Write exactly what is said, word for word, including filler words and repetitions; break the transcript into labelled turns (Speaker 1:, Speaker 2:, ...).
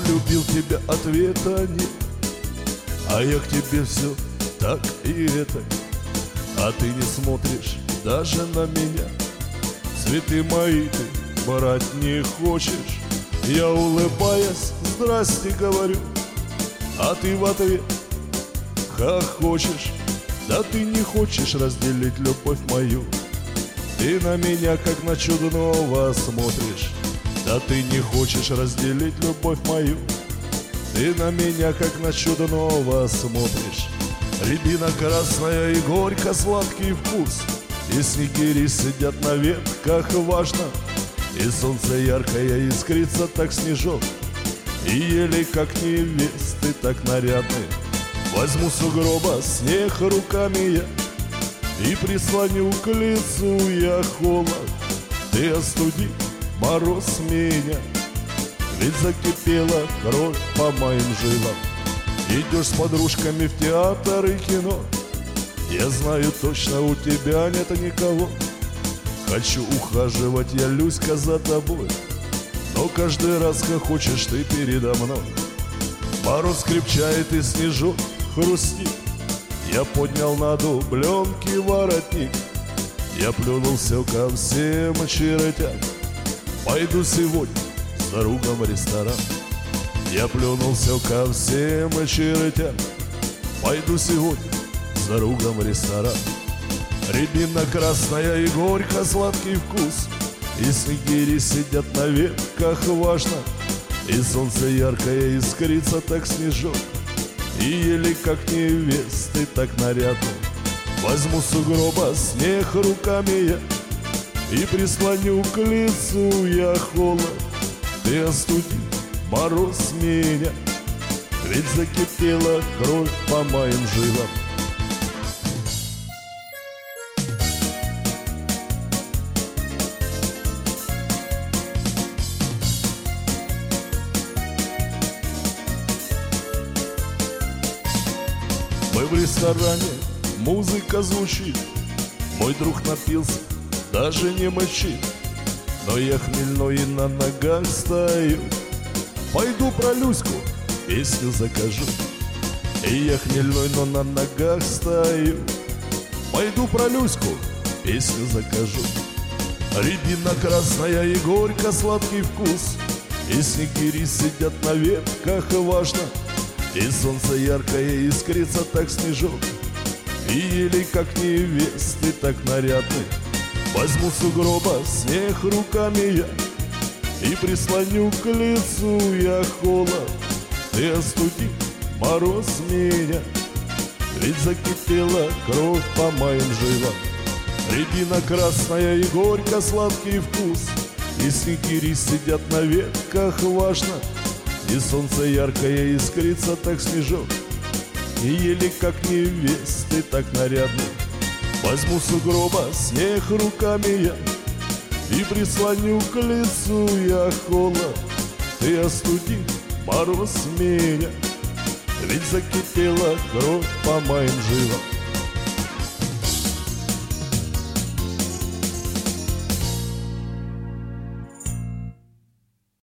Speaker 1: любил тебя, ответа нет. А я к тебе все так и это. А ты не смотришь даже на меня. Цветы мои ты брать не хочешь. Я, улыбаясь, здрасте говорю, а ты в ответ хохочешь. Да ты не хочешь разделить любовь мою. Ты на меня как на чудного смотришь. Да ты не хочешь разделить любовь мою. Ты на меня как на чудного смотришь. Рябина красная и горько-сладкий вкус, и снегири сидят на ветках важно, и солнце яркое искрится, так снежок, и еле как невесты, так нарядны. Возьму сугроба снег руками я и прислоню к лицу я холод. Ты остуди мороз меня, ведь закипела кровь по моим жилам. Идешь с подружками в театр и кино, я знаю точно, у тебя нет никого. Хочу ухаживать я, Люська, за тобой, но каждый раз хохочешь ты передо мной. Мороз крепчает и снежок хрустит. Я поднял на дубленке воротник, я плюнул все ко всем чертям. Пойду сегодня с другом в ресторан. Я плюнул все ко всем чертям. Пойду сегодня с другом в ресторан. Рябина красная и горько-сладкий вкус, и снегири сидят на ветках важно, и солнце яркое искрится, так снежок, и еле как невесты, так нарядно. Возьму сугроба снег руками я и прислоню к лицу я холод. Ты остуди мороз меня, ведь закипела кровь по моим жилам. Мы в ресторане, музыка звучит, мой друг напился, даже не мочит, но я хмельной и на ногах стою. Пойду про Люську песню закажу, и я хмельной, но на ногах стою. Пойду про Люську песню закажу. Рябина красная и горько-сладкий вкус, и снегири сидят на ветках важно, и солнце яркое искрится, так снежок, и еле как невесты, так нарядны. Возьму сугроба снег руками я и прислоню к лицу я холод. Ты остуди мороз меня, ведь закипела кровь по моим жилам. Рябина красная и горько-сладкий вкус, и снегири сидят на ветках важно, и солнце яркое искрится, так снежок, и еле как невесты, так нарядны. Возьму сугроба снег руками я и прислоню к лицу я холод. Ты остуди мороз меня, ведь закипела кровь по моим жилам.